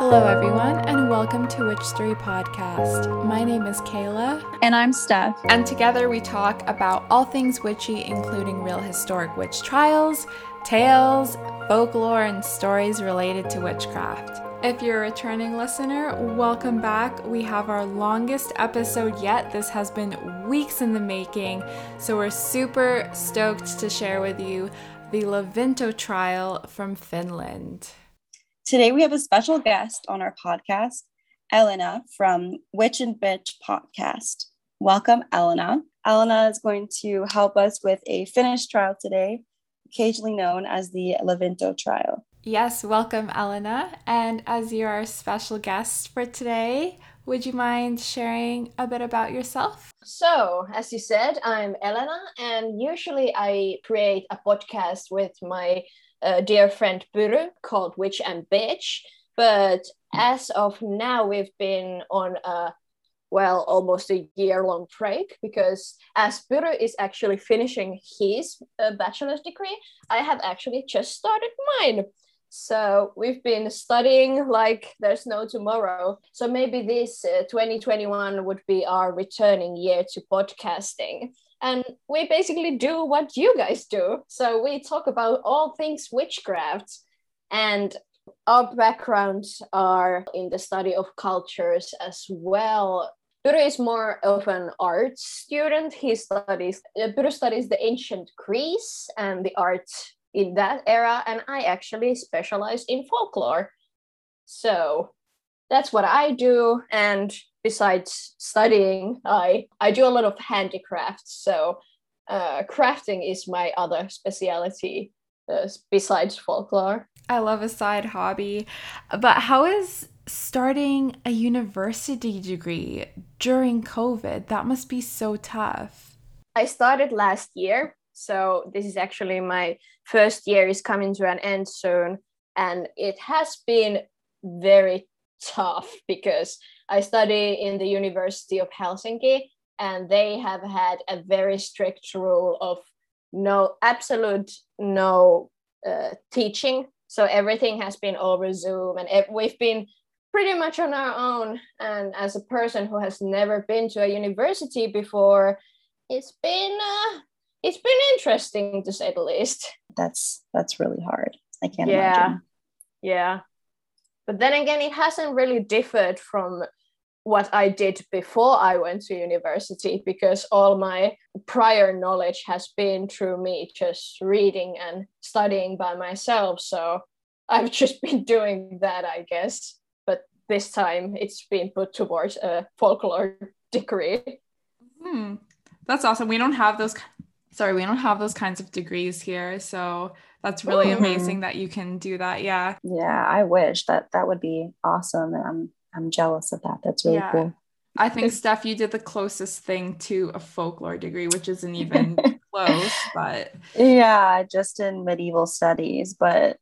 Hello, everyone, and welcome to Witch Story Podcast. My name is Kayla. And I'm Steph. And together we talk about all things witchy, including real historic witch trials, tales, folklore, and stories related to witchcraft. If you're a returning listener, welcome back. We have our longest episode yet. This has been weeks in the making, so we're super stoked to share with you the Levinto trial from Finland. Today we have a special guest on our podcast, Elena from Witch and Bitch podcast. Welcome, Elena. Elena is going to help us with a Finnish trial today, occasionally known as the Levinto trial. Yes, welcome, Elena. And as you're our special guest for today, would you mind sharing a bit about yourself? So, as you said, I'm Elena, and usually I create a podcast with my dear friend Pyry called Witch and Bitch. But as of now, we've been on almost a year-long break because as Pyry is actually finishing his bachelor's degree, I have actually just started mine. So we've been studying like there's no tomorrow. So maybe this 2021 would be our returning year to podcasting. And we basically do what you guys do. So we talk about all things witchcraft. And our backgrounds are in the study of cultures as well. Pyry is more of an art student. Pyry studies the ancient Greece and the art in that era, and I actually specialize in folklore. So that's what I do. And besides studying, I do a lot of handicrafts. So crafting is my other specialty besides folklore. I love a side hobby. But how is starting a university degree during COVID? That must be so tough. I started last year. So this is actually my first year is coming to an end soon. And it has been very tough because I study in the University of Helsinki and they have had a very strict rule of no teaching. So everything has been over Zoom and we've been pretty much on our own. And as a person who has never been to a university before, it's been interesting to say the least. That's really hard. I can't imagine. Yeah. But then again, it hasn't really differed from what I did before I went to university because all my prior knowledge has been through me just reading and studying by myself. So I've just been doing that, I guess. But this time it's been put towards a folklore degree. That's awesome. We don't have those kinds of degrees here. So that's really amazing that you can do that. Yeah. Yeah, I wish that would be awesome. And I'm jealous of that. That's really cool. I think, Steph, you did the closest thing to a folklore degree, which isn't even close, but. Yeah, just in medieval studies. But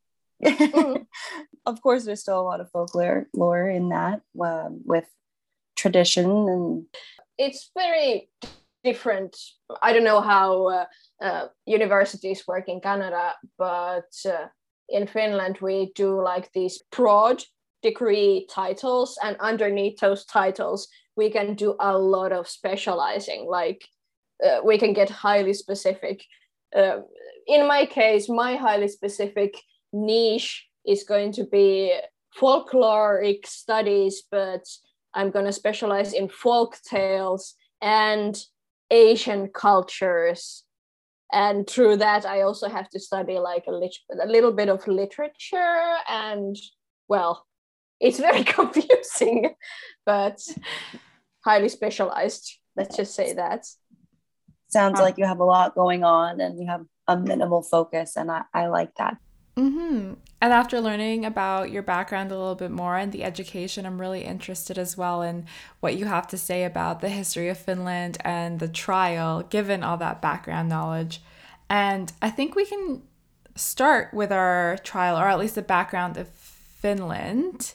of course, there's still a lot of folklore in that with tradition. And it's very different. I don't know how universities work in Canada, but in Finland we do like these broad degree titles, and underneath those titles we can do a lot of specializing. Like we can get highly specific. In my case, my highly specific niche is going to be folkloric studies, but I'm going to specialize in folk tales and Asian cultures, and through that I also have to study like a little bit of literature, and well, it's very confusing, but highly specialized. Let's just say that. Sounds like you have a lot going on and you have a minimal focus, and I like that. And after learning about your background a little bit more and the education, I'm really interested as well in what you have to say about the history of Finland and the trial, given all that background knowledge. And I think we can start with our trial, or at least the background of Finland.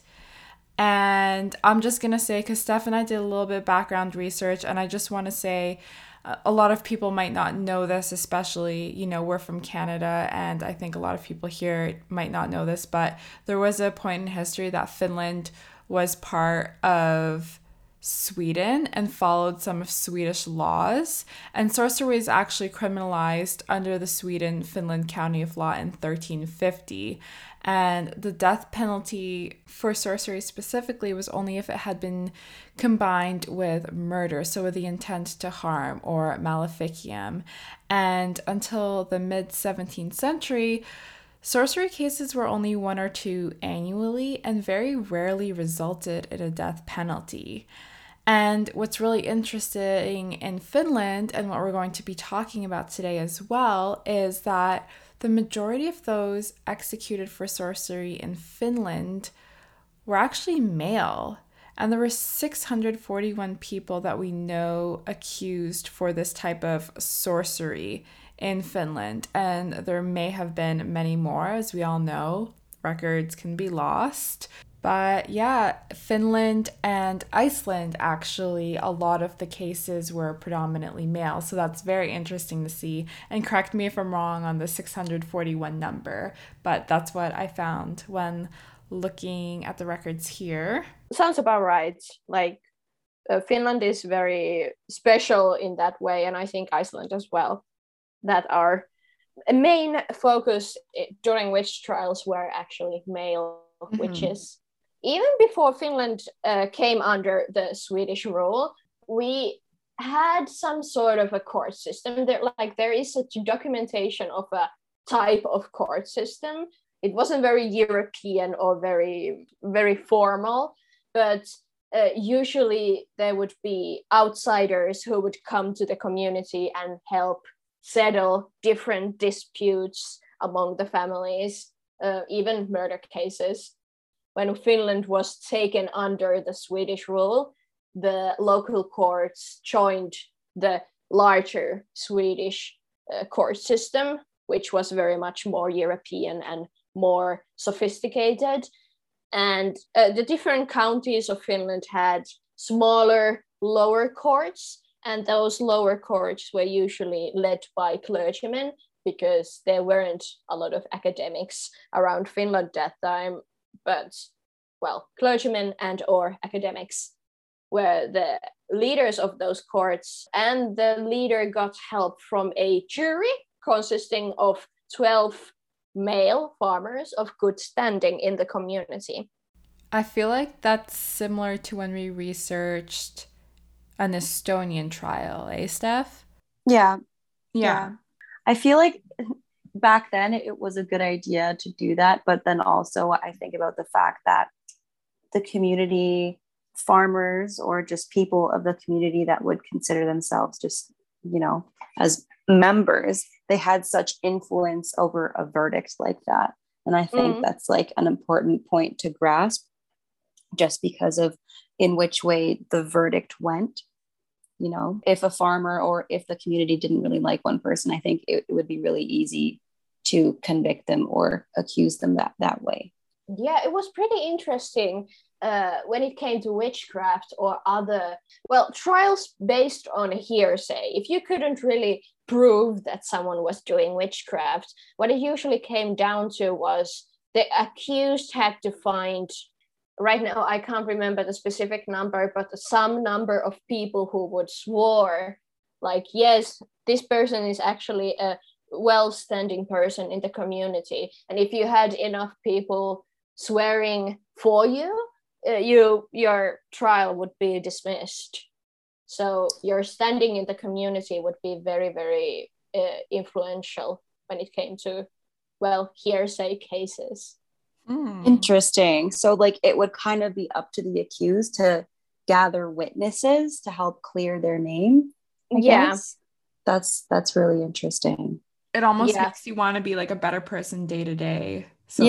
And I'm just going to say, because Steph and I did a little bit of background research, and I just want to say A lot of people might not know this, especially, we're from Canada, and I think a lot of people here might not know this, but there was a point in history that Finland was part of Sweden and followed some of Swedish laws. And sorcery was actually criminalized under the Sweden-Finland County of Law in 1350. And the death penalty for sorcery specifically was only if it had been combined with murder, so with the intent to harm, or maleficium. And until the mid-17th century, sorcery cases were only 1 or 2 annually and very rarely resulted in a death penalty. And what's really interesting in Finland, and what we're going to be talking about today as well, is that the majority of those executed for sorcery in Finland were actually male. And there were 641 people that we know accused for this type of sorcery in Finland. And there may have been many more, as we all know. Records can be lost. But yeah, Finland and Iceland, actually, a lot of the cases were predominantly male. So that's very interesting to see. And correct me if I'm wrong on the 641 number, but that's what I found when looking at the records here. Sounds about right. Like, Finland is very special in that way, and I think Iceland as well, that our main focus during witch trials were actually male witches. Even before Finland came under the Swedish rule, we had some sort of a court system. There is a documentation of a type of court system. It wasn't very European or very, very formal, but usually there would be outsiders who would come to the community and help settle different disputes among the families, even murder cases. When Finland was taken under the Swedish rule, the local courts joined the larger Swedish court system, which was very much more European and more sophisticated. And the different counties of Finland had smaller, lower courts, and those lower courts were usually led by clergymen because there weren't a lot of academics around Finland that time. But, well, clergymen and or academics were the leaders of those courts, and the leader got help from a jury consisting of 12 male farmers of good standing in the community. I feel like that's similar to when we researched an Estonian trial, Steph? Yeah. I feel like back then it was a good idea to do that, but then also I think about the fact that the community farmers or just people of the community that would consider themselves just, as members, they had such influence over a verdict like that. And I think that's like an important point to grasp, just because of in which way the verdict went. If a farmer or if the community didn't really like one person, I think it would be really easy to convict them or accuse them that way. Yeah, it was pretty interesting when it came to witchcraft or other, trials based on hearsay. If you couldn't really prove that someone was doing witchcraft, what it usually came down to was the accused had to find, right now I can't remember the specific number, but some number of people who would swore, like, yes, this person is actually a well-standing person in the community. And if you had enough people swearing for you, your trial would be dismissed. So your standing in the community would be very, very influential when it came to, hearsay cases. Interesting. So like it would kind of be up to the accused to gather witnesses to help clear their name. I guess. That's really interesting. It almost makes you want to be like a better person day to day. So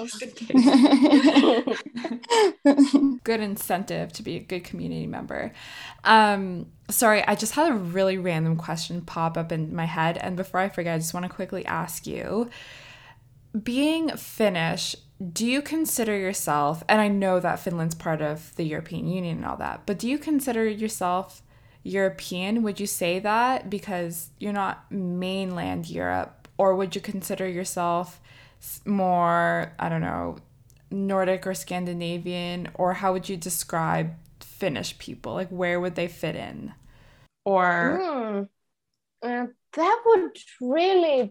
good incentive to be a good community member. Sorry, I just had a really random question pop up in my head. And before I forget, I just want to quickly ask you, being Finnish, do you consider yourself, and I know that Finland's part of the European Union and all that, but do you consider yourself European. Would you say that because you're not mainland Europe, or would you consider yourself more, I don't know, Nordic or Scandinavian, or how would you describe Finnish people? Like, where would they fit in? Or that would really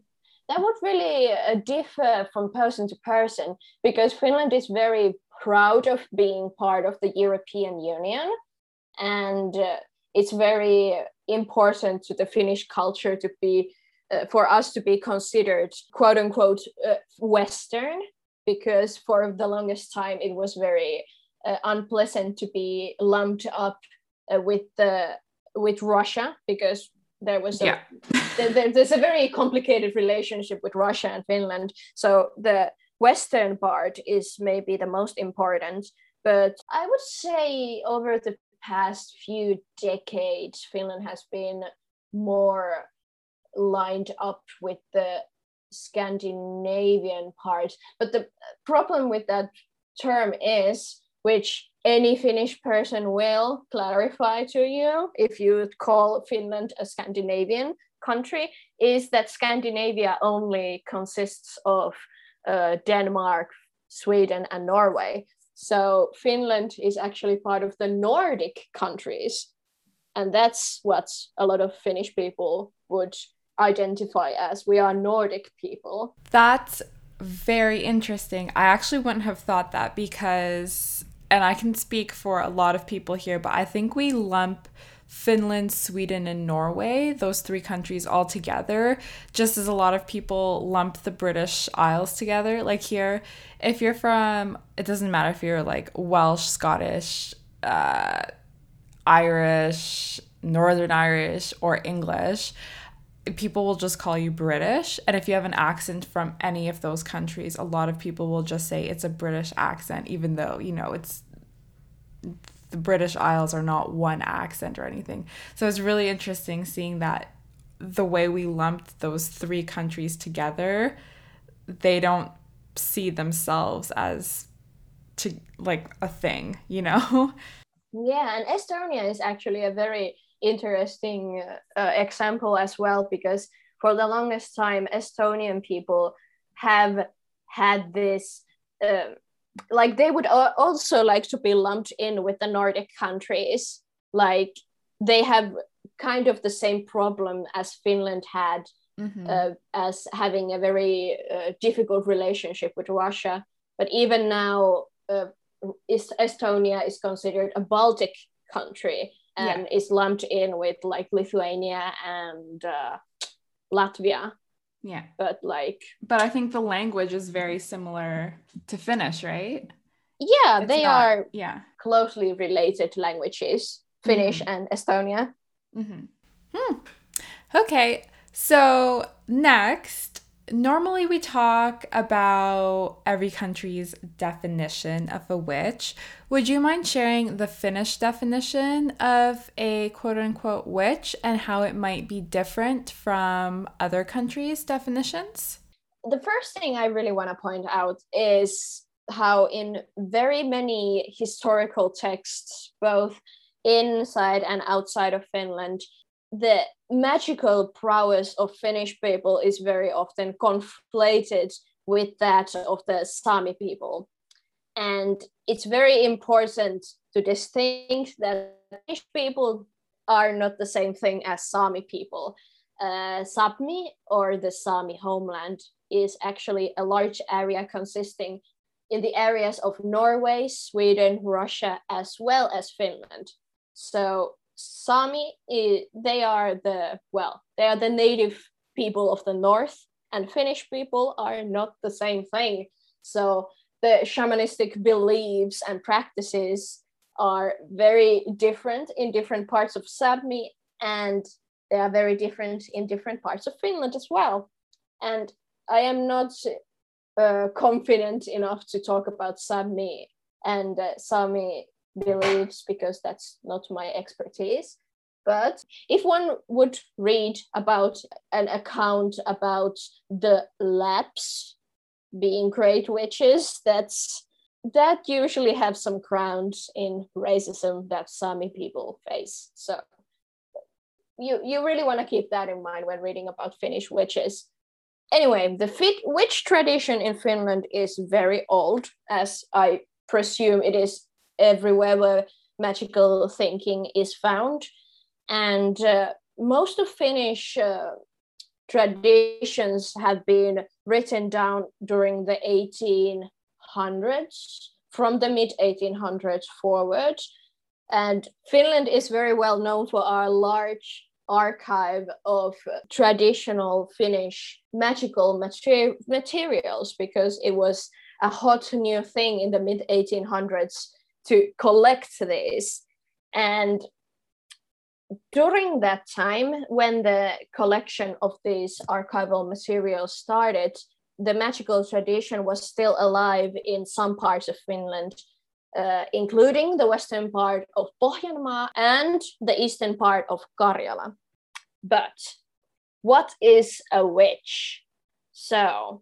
differ from person to person, because Finland is very proud of being part of the European Union, and it's very important to the Finnish culture to be for us to be considered quote unquote Western, because for the longest time it was very unpleasant to be lumped up with Russia, because there was there's a very complicated relationship with Russia and Finland. So the Western part is maybe the most important. But I would say over the past few decades, Finland has been more lined up with the Scandinavian part. But the problem with that term is, which any Finnish person will clarify to you if you call Finland a Scandinavian country, is that Scandinavia only consists of Denmark, Sweden, and Norway. So Finland is actually part of the Nordic countries. And that's what a lot of Finnish people would identify as. We are Nordic people. That's very interesting. I actually wouldn't have thought that because, and I can speak for a lot of people here, but I think we lump Finland, Sweden, and Norway, those three countries all together, just as a lot of people lump the British Isles together. Like here, if you're from, it doesn't matter if you're like Welsh, Scottish, Irish, Northern Irish, or English, people will just call you British. And if you have an accent from any of those countries, a lot of people will just say it's a British accent, even though, you know, it's the British Isles are not one accent or anything. So it's really interesting seeing that the way we lumped those three countries together, they don't see themselves as to like a thing, you know? Yeah, and Estonia is actually a very interesting example as well, because for the longest time, Estonian people have had this like they would also like to be lumped in with the Nordic countries. Like they have kind of the same problem as Finland had, as having a very difficult relationship with Russia. But even now, Estonia is considered a Baltic country and is lumped in with like Lithuania and Latvia. Yeah. But I think the language is very similar to Finnish, right? Yeah, they are closely related languages, Finnish and Estonia. Okay, so next, normally we talk about every country's definition of a witch. Would you mind sharing the Finnish definition of a quote-unquote witch and how it might be different from other countries' definitions? The first thing I really want to point out is how in very many historical texts, both inside and outside of Finland, the magical prowess of Finnish people is very often conflated with that of the Sami people. And it's very important to distinguish that Finnish people are not the same thing as Sami people. Sapmi, or the Sami homeland, is actually a large area consisting in the areas of Norway, Sweden, Russia, as well as Finland. So Sami, they are the native people of the north, and Finnish people are not the same thing. So the shamanistic beliefs and practices are very different in different parts of Sapmi, and they are very different in different parts of Finland as well. And I am not confident enough to talk about Sapmi and Sami beliefs, because that's not my expertise. But if one would read about an account about the Lapps being great witches, that usually have some grounds in racism that Sami people face. So you really want to keep that in mind when reading about Finnish witches. Anyway, the witch tradition in Finland is very old, as I presume it is everywhere where magical thinking is found. And most of Finnish traditions have been written down during the 1800s, from the mid 1800s forward. And Finland is very well known for our large archive of traditional Finnish magical materials, because it was a hot new thing in the mid 1800s to collect this. And during that time, when the collection of these archival materials started, the magical tradition was still alive in some parts of Finland, including the western part of Pohjanmaa and the eastern part of Karjala. But what is a witch? So,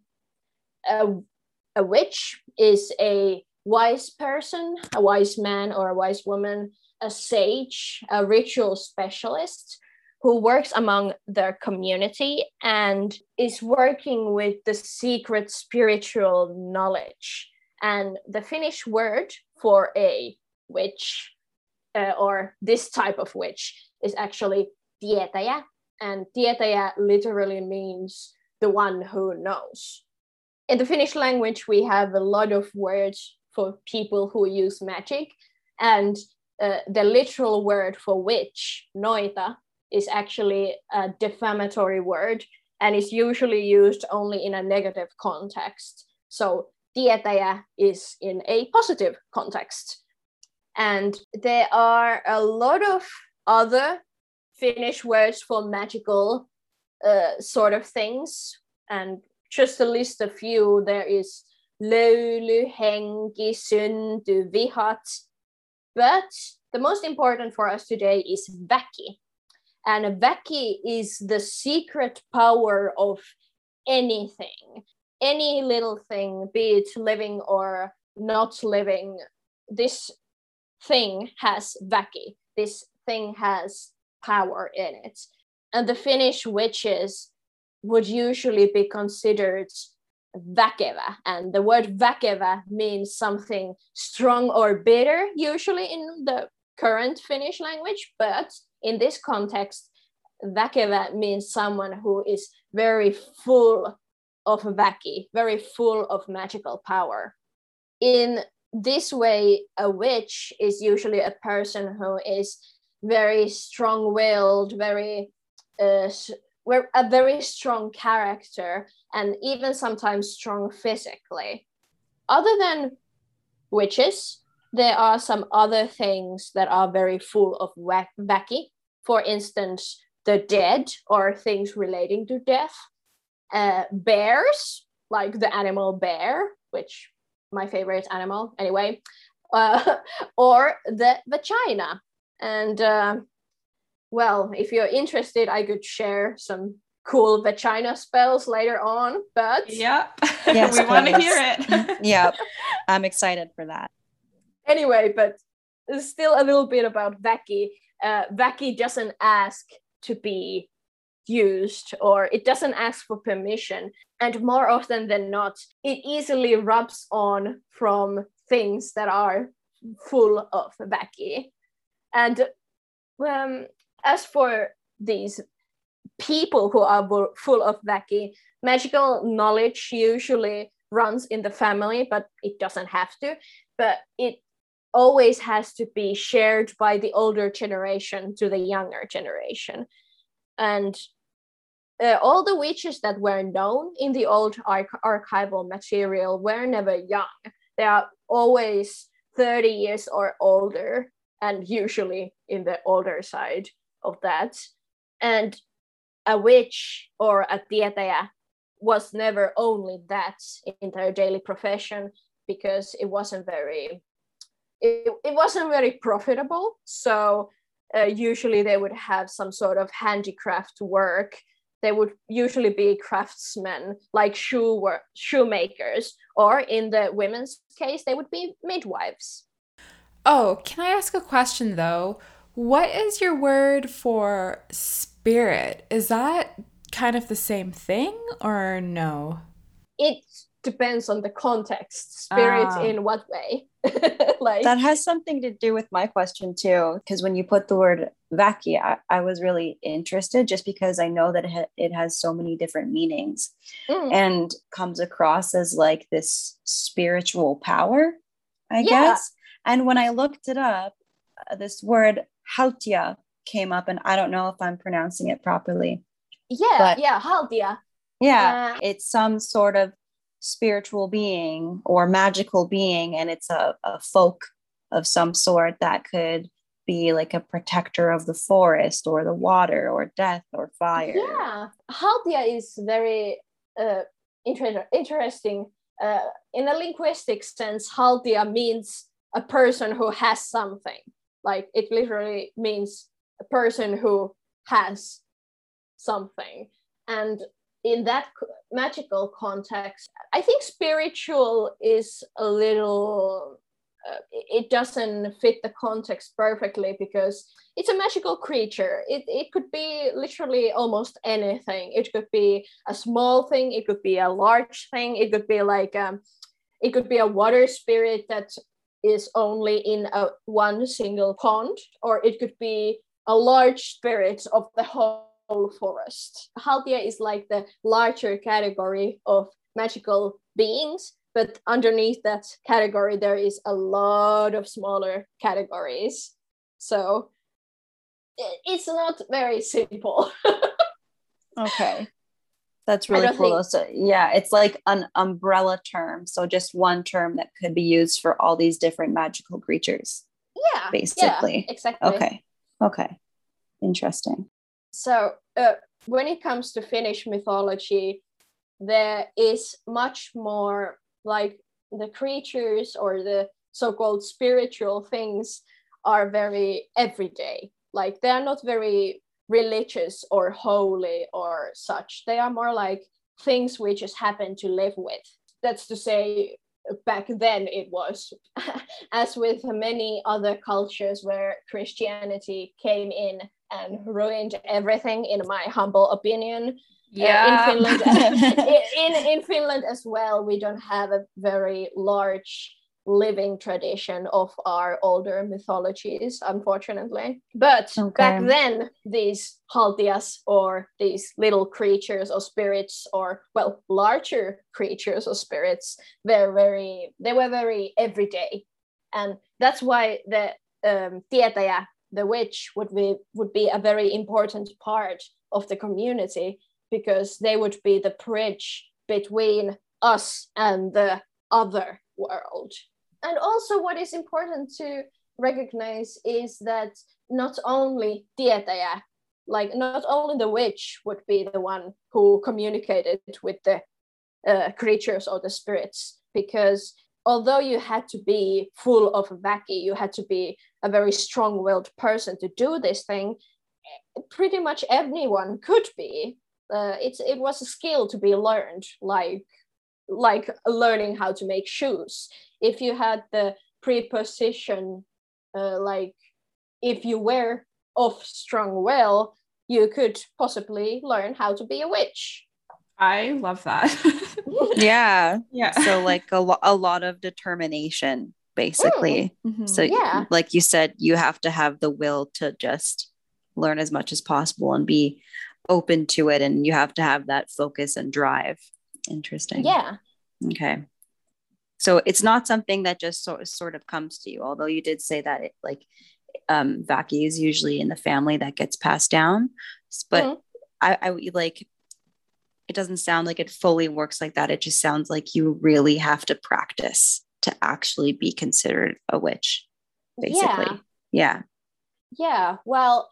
a witch is a wise person, a wise man or a wise woman, a sage, a ritual specialist who works among their community and is working with the secret spiritual knowledge. And the Finnish word for a witch, or this type of witch, is actually tietäjä. And tietäjä literally means the one who knows. In the Finnish language, we have a lot of words for people who use magic. And the literal word for witch, noita, is actually a defamatory word and is usually used only in a negative context. So tietäjä is in a positive context. And there are a lot of other Finnish words for magical sort of things. And just to list a few, there is löyly, henki, synty, vihat. But the most important for us today is väki. And väki is the secret power of anything. Any little thing, be it living or not living, this thing has väki. This thing has power in it. And the Finnish witches would usually be considered väkevä. And the word väkevä means something strong or bitter, usually in the current Finnish language. But in this context, väkevä means someone who is very full of väki, very full of magical power. In this way, a witch is usually a person who is very strong-willed, a very strong character, and even sometimes strong physically. Other than witches, there are some other things that are very full of väki. For instance, the dead or things relating to death. Bears, like the animal bear, which my favorite animal anyway, or the vagina. And well, if you're interested, I could share some cool vagina spells later on, but yeah, yes, we want to hear it. Yeah, I'm excited for that. Anyway, but still a little bit about väki. Väki doesn't ask to be used, or it doesn't ask for permission. And more often than not, it easily rubs on from things that are full of väki. And as for these people who are full of väki, magical knowledge usually runs in the family, but it doesn't have to. But it always has to be shared by the older generation to the younger generation. And all the witches that were known in the old archival material were never young. They are always 30 years or older, and usually in the older side of that. And a witch or a tietäjä was never only that in their daily profession, because it wasn't very profitable. So usually they would have some sort of handicraft work. They would usually be craftsmen, like shoemakers, or in the women's case, they would be midwives. Oh, can I ask a question though? What is your word for spirit? Is that kind of the same thing or no? It depends on the context. Spirit in what way? Like that has something to do with my question too, because when you put the word vaki, I was really interested just because I know that it has so many different meanings and comes across as like this spiritual power, I guess. And when I looked it up, this word haltia came up, and I don't know if I'm pronouncing it properly. Haltia. It's some sort of spiritual being or magical being, and it's a folk of some sort that could be like a protector of the forest or the water or death or fire. Haltia is very interesting. In a linguistic sense, haltia means a person who has something. Like it literally means a person who has something. And in that magical context, I think spiritual is a little, it doesn't fit the context perfectly because it's a magical creature. It could be literally almost anything. It could be a small thing, it could be a large thing, it could be like, it could be a water spirit that is only in one single pond, or it could be a large spirit of the whole forest. Haltia is like the larger category of magical beings, but underneath that category there is a lot of smaller categories. So it's not very simple. Okay. That's really cool. So, yeah, it's like an umbrella term. So just one term that could be used for all these different magical creatures. Yeah. Basically. Yeah, exactly. Okay. Interesting. So when it comes to Finnish mythology, there is much more like the creatures or the so-called spiritual things are very everyday. Like they are not very religious or holy or such. They are more like things we just happen to live with. That's to say, back then it was, as with many other cultures where Christianity came in and ruined everything, in my humble opinion. In Finland, in Finland as well, we don't have a very large living tradition of our older mythologies, unfortunately. But back then, these haltias, or these little creatures or spirits, or well, larger creatures or spirits, they were very everyday, and that's why the tietäjä, the witch, would be a very important part of the community, because they would be the bridge between us and the other world. And also what is important to recognize is that not only tietäjä, like not only the witch would be the one who communicated with the creatures or the spirits, because although you had to be full of väki, you had to be a very strong-willed person to do this thing, pretty much anyone could be. It was a skill to be learned, like learning how to make shoes. If you had the preposition, like if you were of strong will, you could possibly learn how to be a witch. I love that. Yeah. So like a lot of determination, basically. So like you said, you have to have the will to just learn as much as possible and be open to it, and you have to have that focus and drive. Interesting. Yeah. Okay. So it's not something that just sort of comes to you, although you did say that it like Vaki is usually in the family that gets passed down, but I like, it doesn't sound like it fully works like that. It just sounds like you really have to practice to actually be considered a witch, basically. Yeah. Well,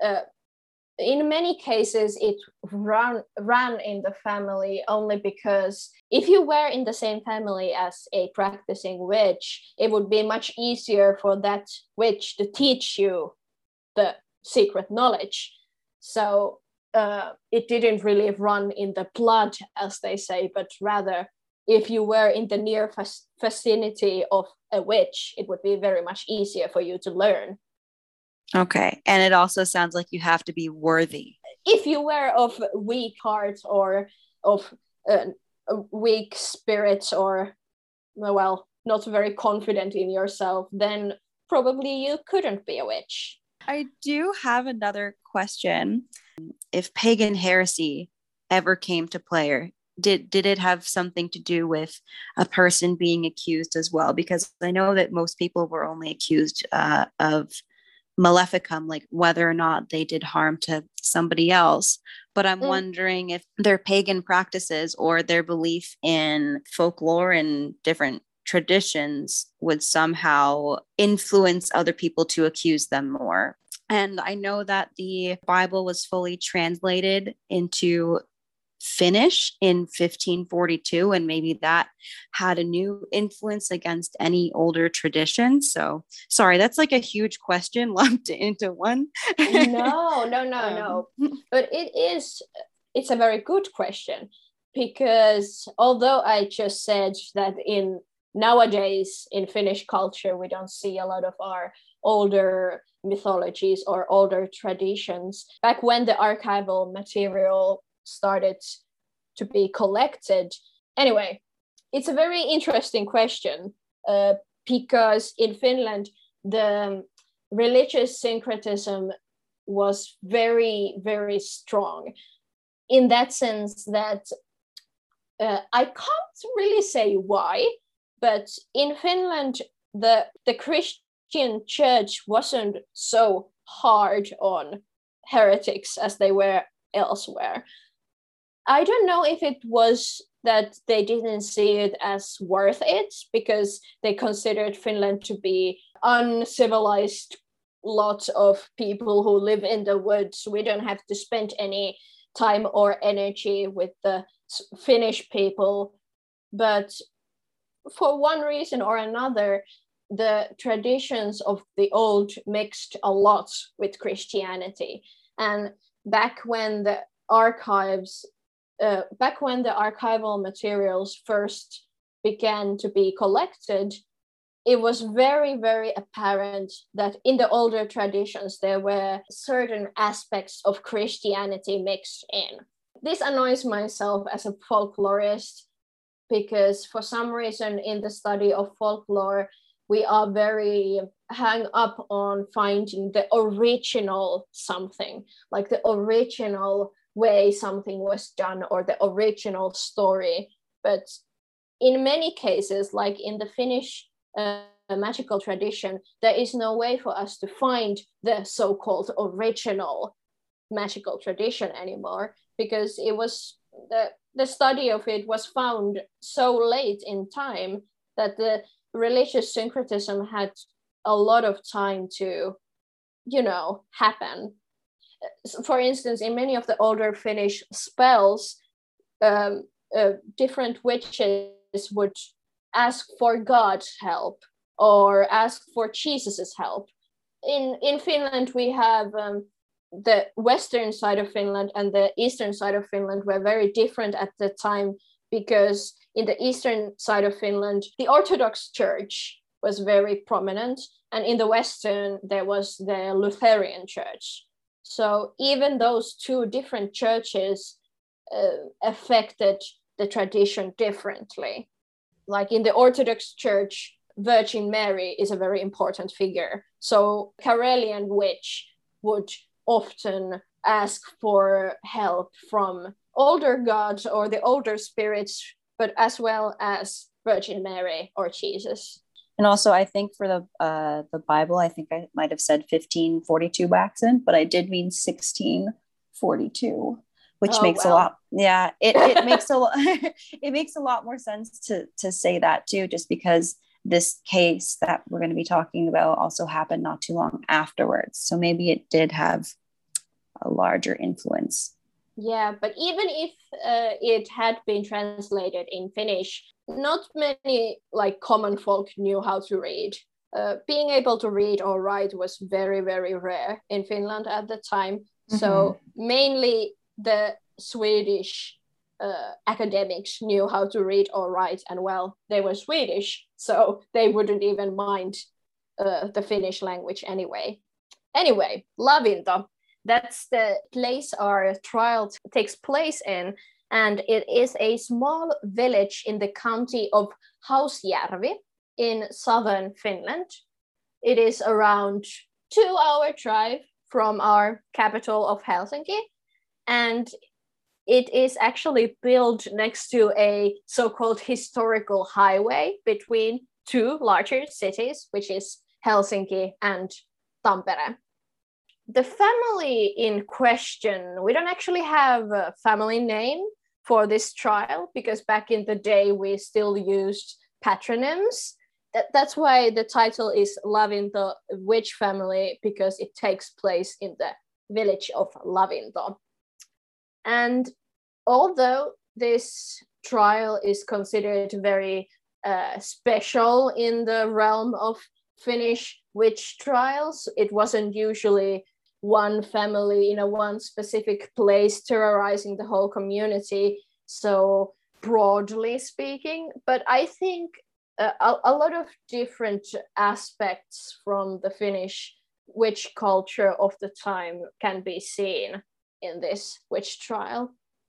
in many cases, it ran in the family only because if you were in the same family as a practicing witch, it would be much easier for that witch to teach you the secret knowledge. So it didn't really run in the blood, as they say, but rather if you were in the near vicinity of a witch, it would be very much easier for you to learn. Okay. And it also sounds like you have to be worthy. If you were of weak heart or of uh, weak spirits or, well, not very confident in yourself, then probably you couldn't be a witch. I do have another question. If pagan heresy ever came to play, or did it have something to do with a person being accused as well? Because I know that most people were only accused of maleficum, like whether or not they did harm to somebody else. But I'm wondering if their pagan practices or their belief in folklore and different traditions would somehow influence other people to accuse them more. And I know that the Bible was fully translated into Finnish in 1542, and maybe that had a new influence against any older traditions. So, sorry, that's like a huge question lumped into one. No. But it's a very good question, because although I just said that in nowadays in Finnish culture, we don't see a lot of our older mythologies or older traditions. Back when the archival material started to be collected. Anyway, it's a very interesting question because in Finland, the religious syncretism was very, very strong in that sense that I can't really say why, but in Finland, the Christian church wasn't so hard on heretics as they were elsewhere. I don't know if it was that they didn't see it as worth it because they considered Finland to be uncivilized lot of people who live in the woods. We don't have to spend any time or energy with the Finnish people. But for one reason or another, the traditions of the old mixed a lot with Christianity. And back when the archival materials first began to be collected, it was very, very apparent that in the older traditions, there were certain aspects of Christianity mixed in. This annoys myself as a folklorist because for some reason in the study of folklore, we are very hung up on finding the original something, like the original way something was done or the original story. But in many cases, like in the Finnish magical tradition, there is no way for us to find the so-called original magical tradition anymore because it was the study of it was found so late in time that the religious syncretism had a lot of time to, happen. For instance, in many of the older Finnish spells, different witches would ask for God's help or ask for Jesus's help. In Finland, we have the western side of Finland and the eastern side of Finland were very different at the time because in the eastern side of Finland, the Orthodox Church was very prominent, and in the western, there was the Lutheran Church. So even those two different churches affected the tradition differently. Like in the Orthodox Church, Virgin Mary is a very important figure. So Karelian witch would often ask for help from older gods or the older spirits, but as well as Virgin Mary or Jesus. And also, I think for the Bible, I think I might have said 1542 by accident, but I did mean 1642, which makes a lot. Yeah, it makes a lot. It makes a lot more sense to say that too, just because this case that we're going to be talking about also happened not too long afterwards. So maybe it did have a larger influence. Yeah, but even if it had been translated in Finnish, not many common folk knew how to read. Being able to read or write was very, very rare in Finland at the time. Mm-hmm. So mainly the Swedish academics knew how to read or write, and they were Swedish, so they wouldn't even mind the Finnish language anyway. Anyway, Lavinto, that's the place our trial takes place in, and it is a small village in the county of Hausjärvi in southern Finland. It is around 2-hour drive from our capital of Helsinki, and it is actually built next to a so-called historical highway between two larger cities, which is Helsinki and Tampere. The family in question, we don't actually have a family name for this trial because back in the day we still used patronyms. That's why the title is Lavinto Witch Family, because it takes place in the village of Lavinto. And although this trial is considered very special in the realm of Finnish witch trials, it wasn't usually one family in one specific place terrorizing the whole community, so broadly speaking. But I think a lot of different aspects from the Finnish witch culture of the time can be seen in this witch trial.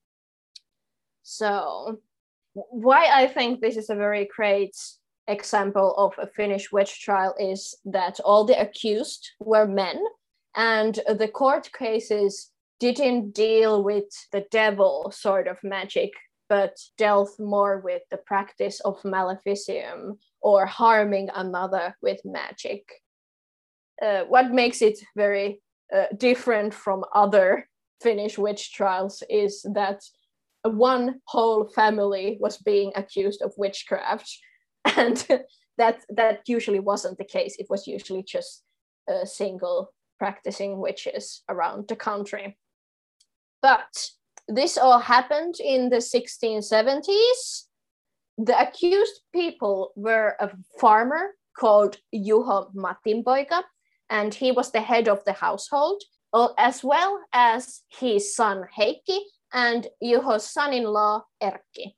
So why I think this is a very great example of a Finnish witch trial is that all the accused were men, and the court cases didn't deal with the devil sort of magic, but dealt more with the practice of maleficium or harming another with magic. What makes it very different from other Finnish witch trials is that one whole family was being accused of witchcraft, and that usually wasn't the case. It was usually just a single practicing witches around the country. But this all happened in the 1670s. The accused people were a farmer called Juho Matinpoika, and he was the head of the household, as well as his son Heikki and Juho's son-in-law Erkki.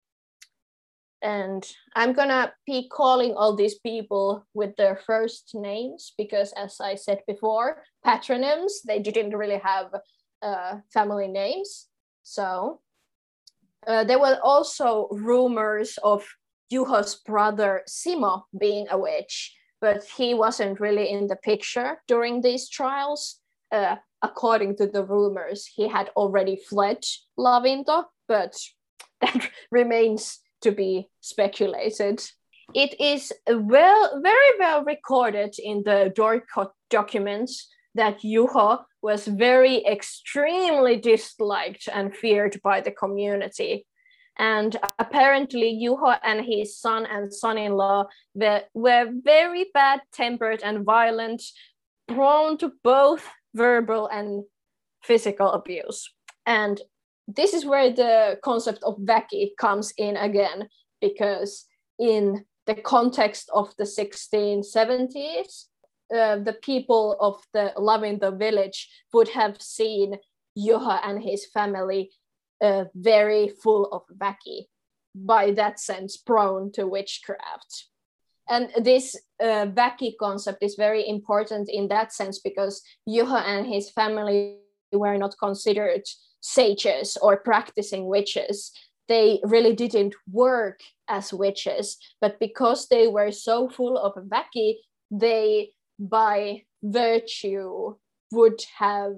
And I'm gonna be calling all these people with their first names because, as I said before, patronyms, they didn't really have family names. So there were also rumors of Juho's brother Simo being a witch, but he wasn't really in the picture during these trials. According to the rumors, he had already fled Lavinto, but that remains to be speculated. It is very well recorded in the Dorkot documents that Juho was very extremely disliked and feared by the community. And apparently Juho and his son and son-in-law were very bad-tempered and violent, prone to both verbal and physical abuse. And this is where the concept of väki comes in again, because in the context of the 1670s, the people of the Lavinto village would have seen Juho and his family very full of väki, by that sense prone to witchcraft. And this väki concept is very important in that sense because Juho and his family were not considered sages or practicing witches. They really didn't work as witches, but because they were so full of väki, they by virtue would have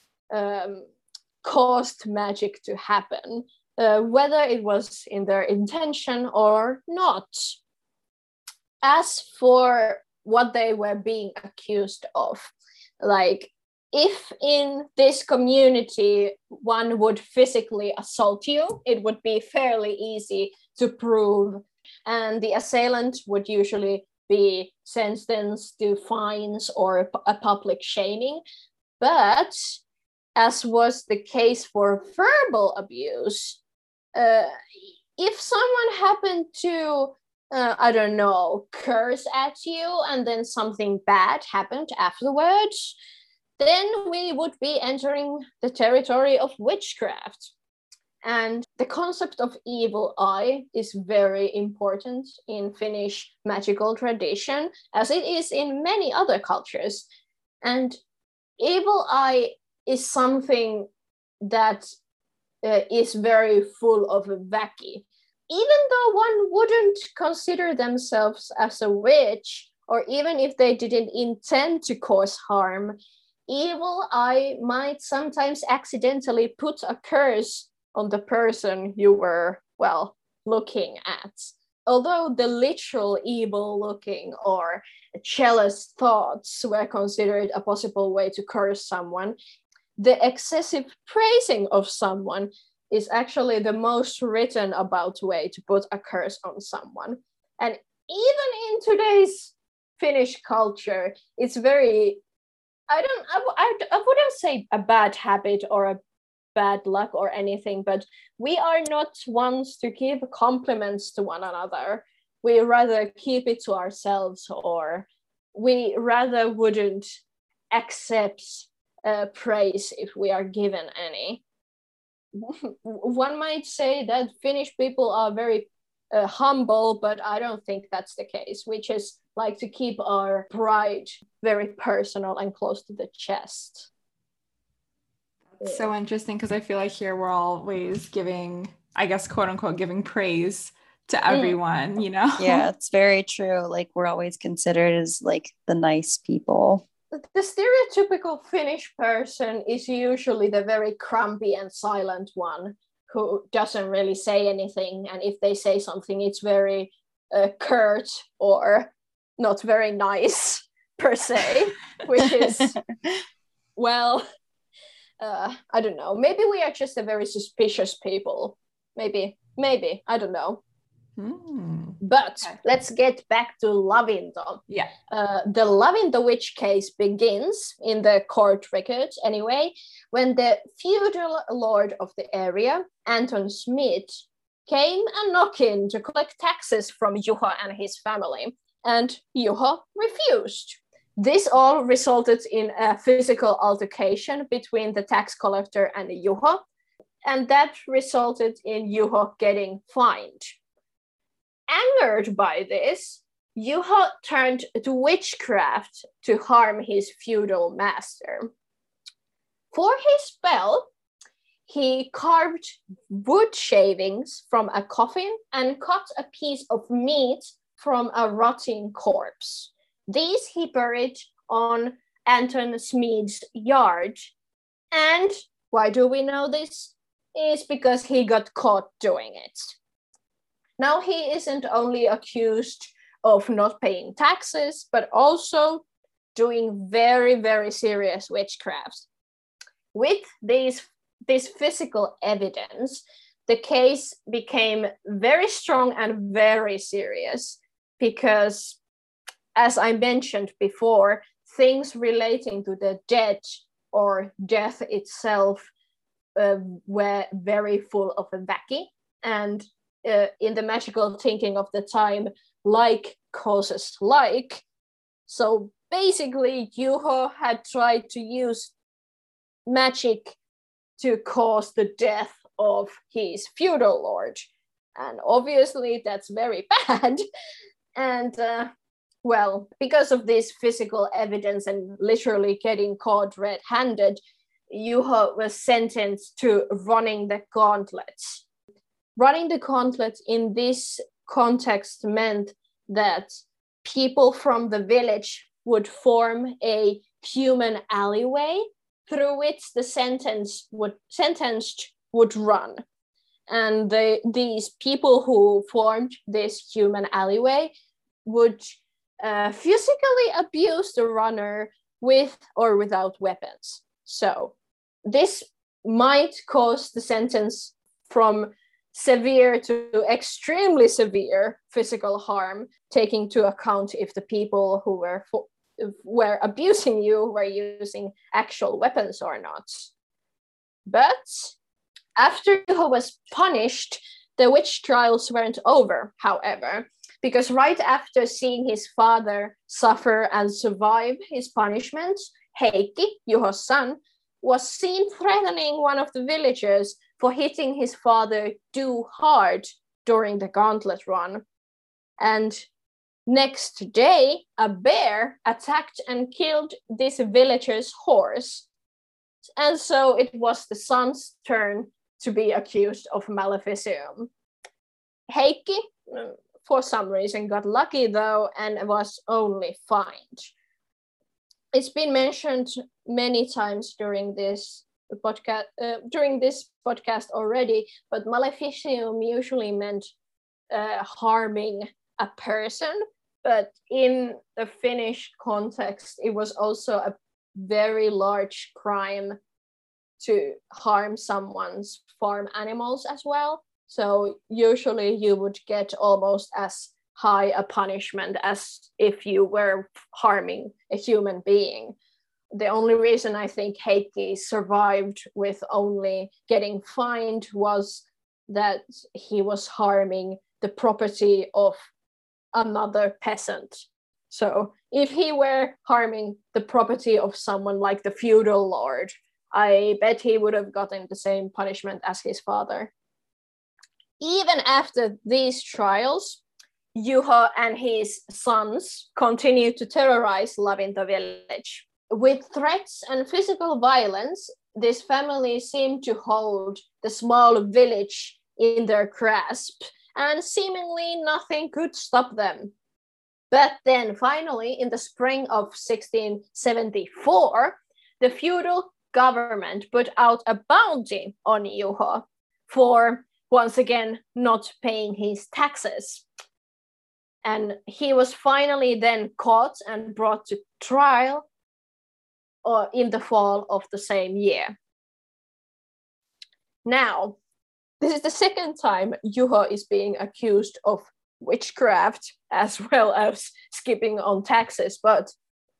caused magic to happen, whether it was in their intention or not. As for what they were being accused of, like if in this community one would physically assault you, it would be fairly easy to prove, and the assailant would usually be sentenced to fines or a public shaming. But as was the case for verbal abuse, if someone happened to I don't know, curse at you and then something bad happened afterwards, then we would be entering the territory of witchcraft. And the concept of evil eye is very important in Finnish magical tradition, as it is in many other cultures. And evil eye is something that is very full of vacuum. Even though one wouldn't consider themselves as a witch, or even if they didn't intend to cause harm, evil eye might sometimes accidentally put a curse on the person you were, well, looking at. Although the literal evil looking or jealous thoughts were considered a possible way to curse someone, the excessive praising of someone is actually the most written about way to put a curse on someone. And even in today's Finnish culture, it's very, I wouldn't say a bad habit or a bad luck or anything, but we are not ones to give compliments to one another. We rather keep it to ourselves, or we rather wouldn't accept praise if we are given any. One might say that Finnish people are very humble, but I don't think that's the case. We just like to keep our pride very personal and close to the chest. It's so interesting because I feel like here we're always giving, I guess, quote unquote, giving praise to everyone, you know? Yeah, it's very true. Like, we're always considered as like the nice people. The stereotypical Finnish person is usually the very grumpy and silent one who doesn't really say anything. And if they say something, it's very curt or not very nice per se, which is, well, I don't know. Maybe we are just a very suspicious people. Maybe, I don't know. But okay, let's get back to Lavinto. Yeah. The Lavinto witch case begins in the court records anyway, when the feudal lord of the area, Anton Smith, came and knocked in to collect taxes from Juho and his family, and Juho refused. This all resulted in a physical altercation between the tax collector and Juho, and that resulted in Juho getting fined. Angered by this, Juho turned to witchcraft to harm his feudal master. For his spell, he carved wood shavings from a coffin and cut a piece of meat from a rotting corpse. These he buried on Anton Smith's yard. And why do we know this? It's because he got caught doing it. Now he isn't only accused of not paying taxes, but also doing very, very serious witchcraft. With this physical evidence, the case became very strong and very serious because, as I mentioned before, things relating to the dead or death itself were very full of a vacuum, and in the magical thinking of the time, like causes like. So basically, Juho had tried to use magic to cause the death of his feudal lord. And obviously, that's very bad. And well, because of this physical evidence and literally getting caught red-handed, Juho was sentenced to running the gauntlet. Running the gauntlet in this context meant that people from the village would form a human alleyway through which the sentenced would run. And these people who formed this human alleyway would physically abuse the runner with or without weapons. So this might cause the sentence from severe to extremely severe physical harm, taking into account if the people who were abusing you were using actual weapons or not. But after he was punished, the witch trials weren't over, however, because right after seeing his father suffer and survive his punishment, Heikki, Juho's son, was seen threatening one of the villagers for hitting his father too hard during the gauntlet run. And Next day, a bear attacked and killed this villager's horse. And so it was the son's turn to be accused of maleficium. Heikki, for some reason, got lucky though and was only fined. It's been mentioned many times during this podcast already, but maleficium usually meant harming a person, but in the Finnish context, it was also a very large crime to harm someone's farm animals as well. So usually you would get almost as high a punishment as if you were harming a human being. The only reason I think Heikki survived with only getting fined was that he was harming the property of another peasant. So if he were harming the property of someone like the feudal lord, I bet he would have gotten the same punishment as his father. Even after these trials, Juho and his sons continued to terrorize Lavinto village. With threats and physical violence, this family seemed to hold the small village in their grasp, and seemingly nothing could stop them. But then finally, in the spring of 1674, the feudal government put out a bounty on Juho for, once again, not paying his taxes. And he was finally then caught and brought to trial in the fall of the same year. Now, this is the second time Juho is being accused of witchcraft as well as skipping on taxes, but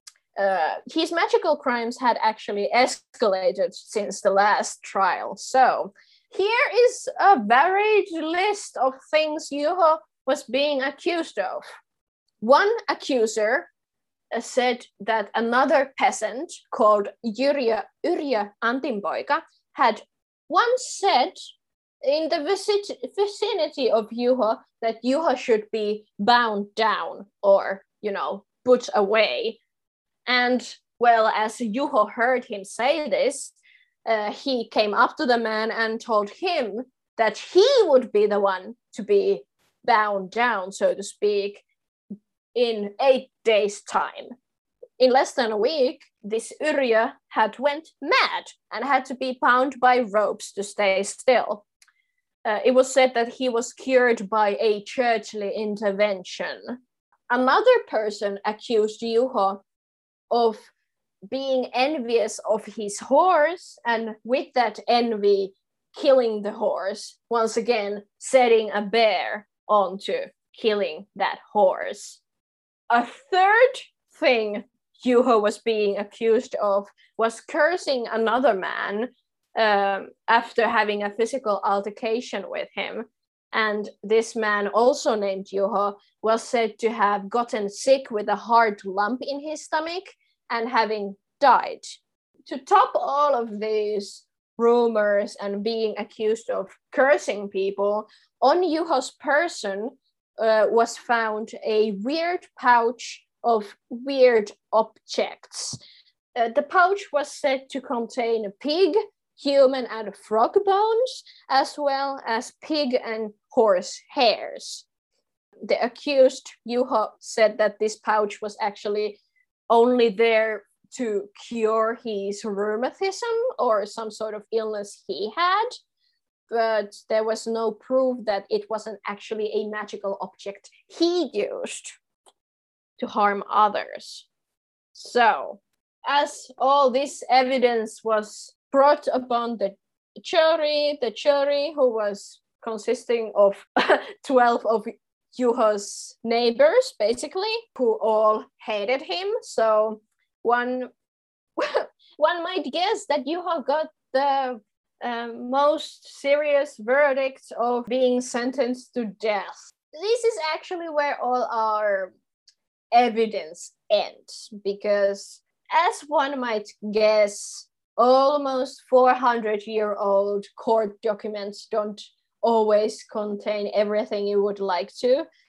his magical crimes had actually escalated since the last trial. So here is a varied list of things Juho was being accused of. One accuser said that another peasant called Yrjö Antinpoika had once said in the vicinity of Juho that Juho should be bound down or, put away. And well, as Juho heard him say this, he came up to the man and told him that he would be the one to be bound down, so to speak, in 8 days' time. In less than a week, this Yrjö had went mad and had to be bound by ropes to stay still. It was said that he was cured by a churchly intervention. Another person accused Juho of being envious of his horse, and with that envy, killing the horse, once again setting a bear onto killing that horse. A third thing Juho was being accused of was cursing another man after having a physical altercation with him. And this man, also named Juho, was said to have gotten sick with a hard lump in his stomach and having died. To top all of these rumors and being accused of cursing people, on Juho's person was found a weird pouch of weird objects. The pouch was said to contain pig, human, and frog bones, as well as pig and horse hairs. The accused Juho said that this pouch was actually only there to cure his rheumatism or some sort of illness he had, but there was no proof that it wasn't actually a magical object he used to harm others. So, as all this evidence was brought upon the jury who was consisting of 12 of Juho's neighbors, basically, who all hated him. So one might guess that Juho got the most serious verdict of being sentenced to death. This is actually where all our evidence ends, because as one might guess, almost 400-year-old court documents don't always contain everything you would like to.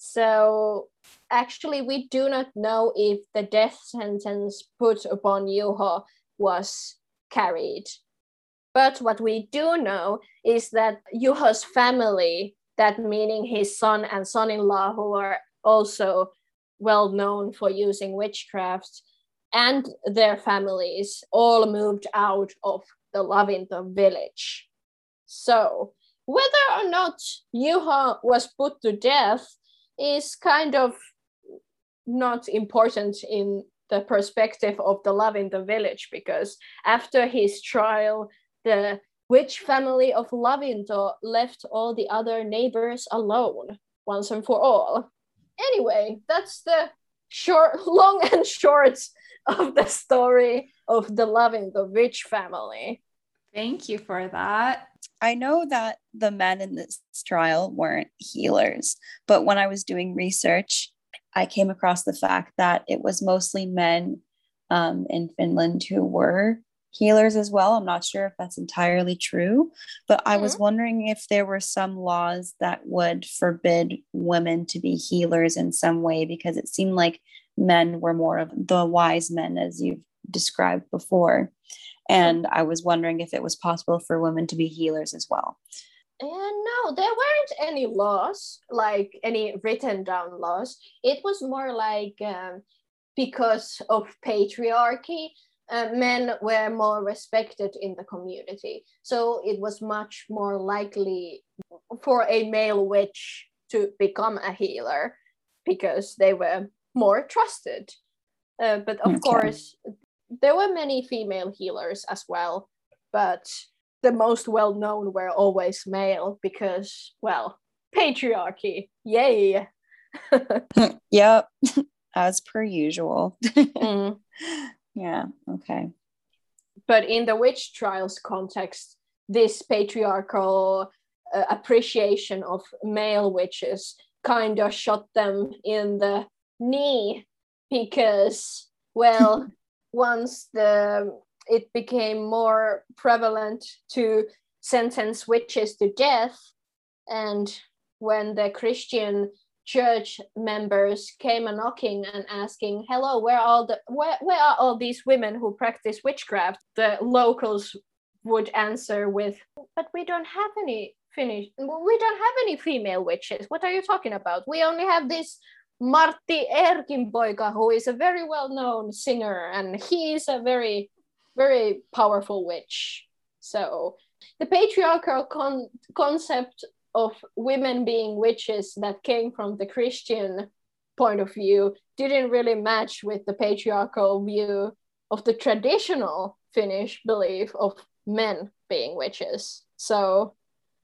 So actually, we do not know if the death sentence put upon Juho was carried. But what we do know is that Juho's family, that meaning his son and son-in-law, who are also well known for using witchcraft, and their families all moved out of the Lavinto village. So whether or not Juho was put to death is kind of not important in the perspective of the Lavinto village, because after his trial, the witch family of Lavinto left all the other neighbors alone once and for all. Anyway, that's the long and short of the story of the Lavinto witch family. Thank you for that. I know that the men in this trial weren't healers, but when I was doing research, I came across the fact that it was mostly men in Finland who were healers as well. I'm not sure if that's entirely true, but I was wondering if there were some laws that would forbid women to be healers in some way, because it seemed like men were more of the wise men, as you've described before. And I was wondering if it was possible for women to be healers as well. No, there weren't any laws, like any written down laws. It was more like because of patriarchy, men were more respected in the community. So it was much more likely for a male witch to become a healer because they were more trusted. But of course, there were many female healers as well, but the most well-known were always male because, well, patriarchy, yay. Yep, as per usual. Yeah, okay. But in the witch trials context, this patriarchal appreciation of male witches kind of shot them in the knee because, well, once it became more prevalent to sentence witches to death, and when the Christian church members came a knocking and asking, hello, where are all these women who practice witchcraft, the locals would answer with, but we don't have any female witches. What are you talking about? We only have this Martti Erkinpoika, who is a very well-known singer, and he is a very, very powerful witch. So the patriarchal concept of women being witches that came from the Christian point of view didn't really match with the patriarchal view of the traditional Finnish belief of men being witches. So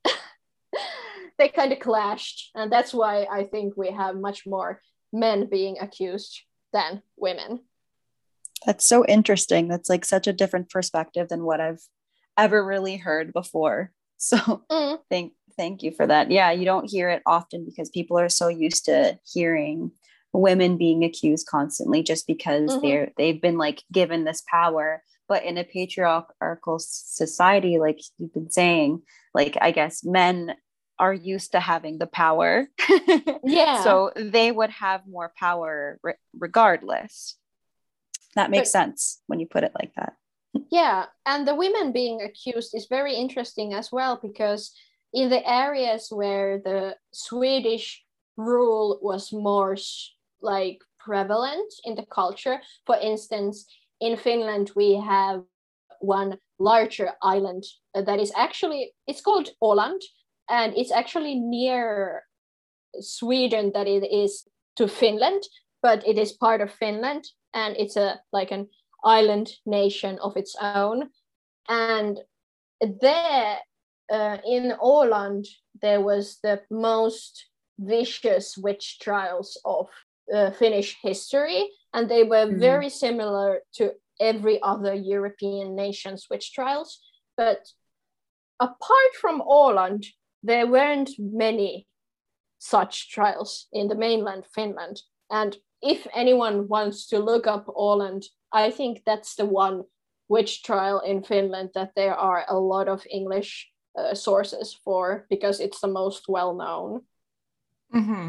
they kind of clashed, and that's why I think we have much more men being accused than women. That's so interesting. That's like such a different perspective than what I've ever really heard before. So thank you for that. Yeah, you don't hear it often because people are so used to hearing women being accused constantly just because they've been like given this power. But in a patriarchal society, like you've been saying, like I guess men are used to having the power. Yeah. So they would have more power regardless. That makes sense when you put it like that. Yeah, and the women being accused is very interesting as well, because in the areas where the Swedish rule was more like prevalent in the culture, for instance, in Finland we have one larger island that is actually, it's called Åland, and it's actually near Sweden that it is to Finland, but it is part of Finland, and it's like an island nation of its own. And there in Åland there was the most vicious witch trials of Finnish history, and they were very similar to every other European nation's witch trials. But apart from Åland, there weren't many such trials in the mainland Finland. And if anyone wants to look up Åland, I think that's the one witch trial in Finland that there are a lot of English sources for, because it's the most well-known.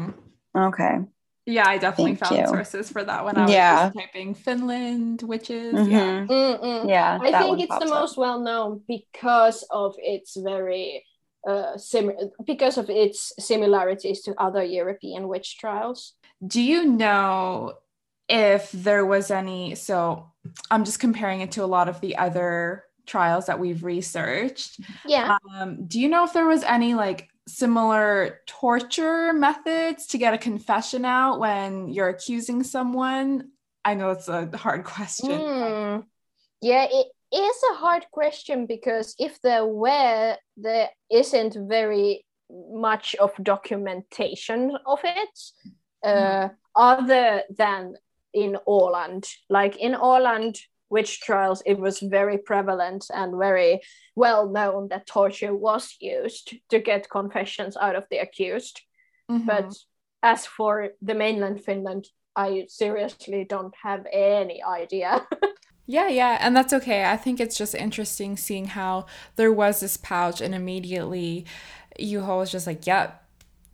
Okay. Yeah, I definitely Thank found you. sources for that when I was Yeah. just typing Finland witches. Yeah. Yeah, I that think one it's the pops up. most well known because of its very because of its similarities to other European witch trials. Do you know if there was any? So I'm just comparing it to a lot of the other trials that we've researched. Yeah. Do you know if there was any like similar torture methods to get a confession out when you're accusing someone? I know it's a hard question. Yeah, it is a hard question because if there isn't very much of documentation of it, other than in Åland. Like in Åland witch trials, it was very prevalent and very well known that torture was used to get confessions out of the accused. But as for the mainland Finland, I seriously don't have any idea. Yeah, and that's okay. I think it's just interesting seeing how there was this pouch and immediately Yuho was just like, yep,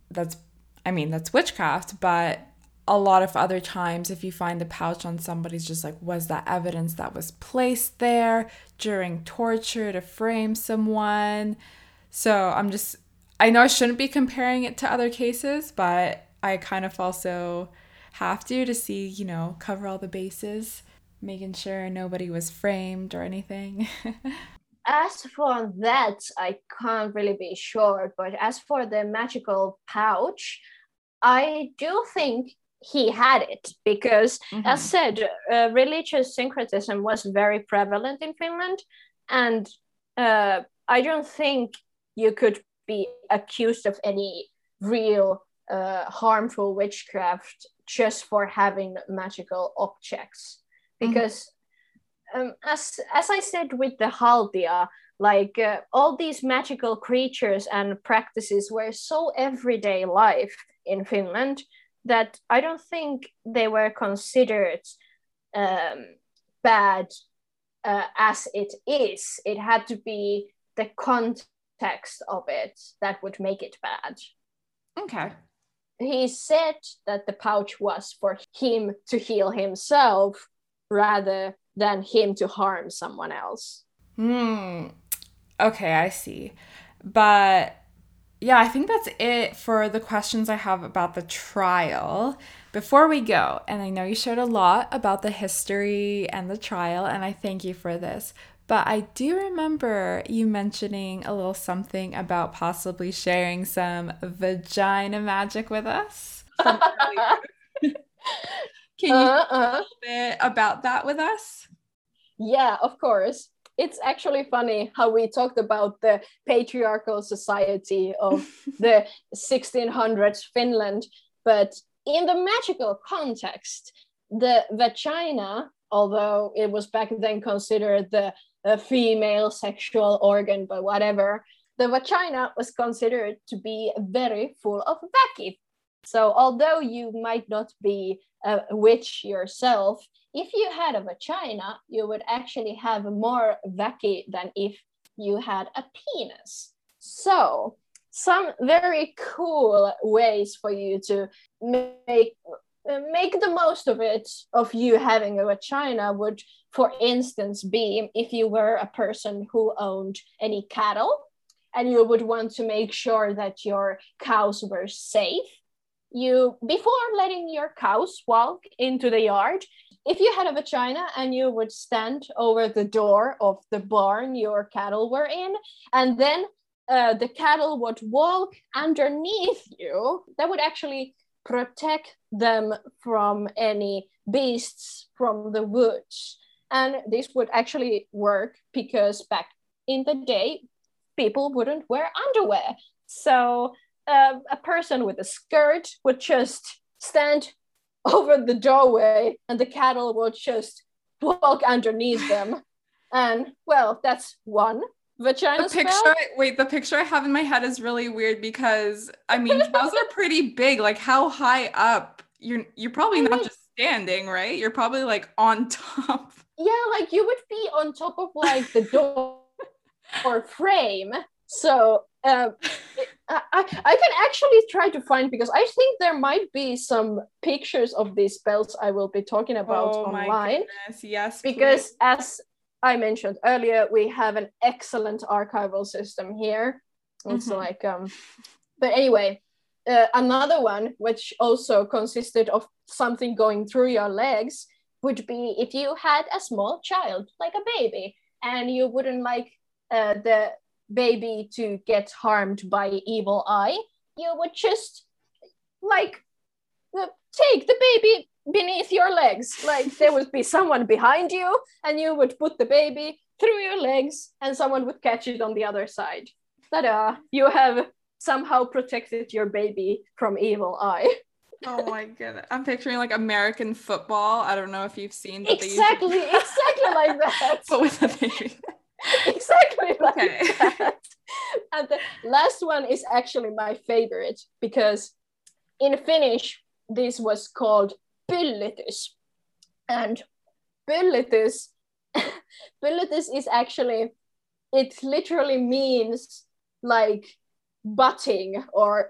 that's witchcraft. But a lot of other times, if you find the pouch on somebody's just like, was that evidence that was placed there during torture to frame someone? So I know I shouldn't be comparing it to other cases, but I kind of also have to see, cover all the bases, making sure nobody was framed or anything. As for that, I can't really be sure. But as for the magical pouch, I do think he had it because, as said, religious syncretism was very prevalent in Finland. And I don't think you could be accused of any real harmful witchcraft just for having magical objects. Because as I said with the Haltia, like all these magical creatures and practices were so everyday life in Finland that I don't think they were considered bad as it is. It had to be the context of it that would make it bad. Okay. He said that the pouch was for him to heal himself rather than him to harm someone else. Okay, I see. But yeah, I think that's it for the questions I have about the trial. Before we go, and I know you shared a lot about the history and the trial, and I thank you for this, but I do remember you mentioning a little something about possibly sharing some vagina magic with us. Can you talk a little bit about that with us? Yeah, of course. It's actually funny how we talked about the patriarchal society of the 1600s Finland, but in the magical context, the vagina, although it was back then considered the female sexual organ, but whatever, the vagina was considered to be very full of vacuum. So although you might not be a witch yourself, if you had a vagina, you would actually have more vacuum than if you had a penis. So some very cool ways for you to make the most of it, of you having a vagina would, for instance, be if you were a person who owned any cattle and you would want to make sure that your cows were safe. Before letting your cows walk into the yard, if you had a vagina and you would stand over the door of the barn your cattle were in, and then the cattle would walk underneath you, that would actually protect them from any beasts from the woods. And this would actually work because back in the day, people wouldn't wear underwear. So a person with a skirt would just stand over the doorway and the cattle would just walk underneath them. And well, that's one vagina spell. The picture I have in my head is really weird because I mean cows are pretty big. Like how high up? You're probably not just standing, right? You're probably like on top. Yeah, like you would be on top of like the door or frame. So I can actually try to find, because I think there might be some pictures of these belts I will be talking about online. My goodness, yes, because please. as I mentioned earlier, we have an excellent archival system here. It's like but anyway, another one which also consisted of something going through your legs would be if you had a small child, like a baby, and you wouldn't like the baby to get harmed by evil eye, you would just like take the baby beneath your legs. Like there would be someone behind you and you would put the baby through your legs and someone would catch it on the other side. Ta-da! You have somehow protected your baby from evil eye. Oh my goodness. I'm picturing like American football. I don't know if you've seen, but exactly like that. But with a baby. Exactly like that. And the last one is actually my favorite, because in Finnish, this was called pyllytys. And pyllytys is actually, it literally means like butting, or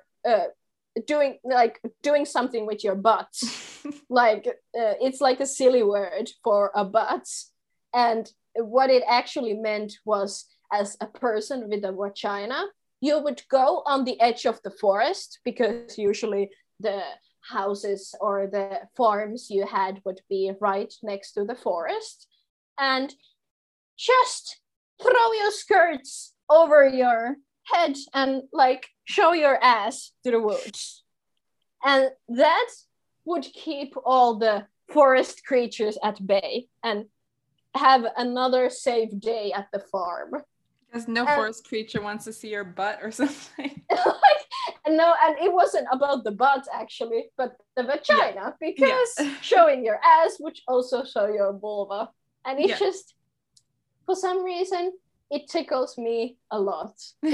doing something with your butt. Like it's like a silly word for a butt. And what it actually meant was, as a person with a vagina, you would go on the edge of the forest, because usually the houses or the farms you had would be right next to the forest, and just throw your skirts over your head and like show your ass to the woods. And that would keep all the forest creatures at bay and have another safe day at the farm. Because no forest creature wants to see your butt or something. No, and it wasn't about the butt actually, but the vagina, because showing your ass would also show your vulva. And it just, for some reason, it tickles me a lot.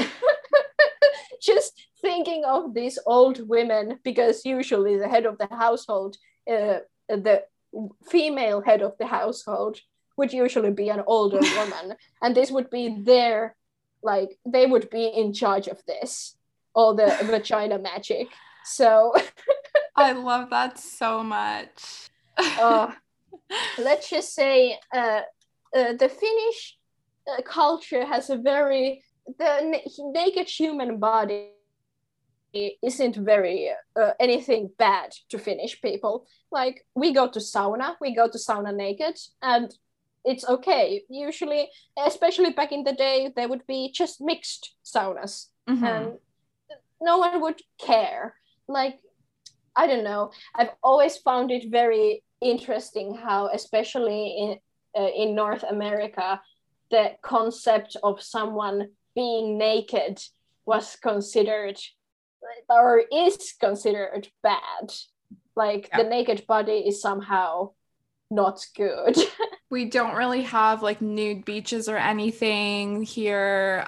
Just thinking of these old women, because usually the head of the household, the female head of the household, would usually be an older woman, and this would be their, like, they would be in charge of this, all the vagina magic. So I love that so much. Let's just say the Finnish culture has a very, the naked human body isn't very anything bad to Finnish people. Like, we go to sauna naked, and it's okay. Usually, especially back in the day, there would be just mixed saunas, and no one would care. Like, I don't know. I've always found it very interesting how, especially in North America, the concept of someone being naked was considered, or is considered, bad. Like, the naked body is somehow not good. We don't really have like nude beaches or anything here.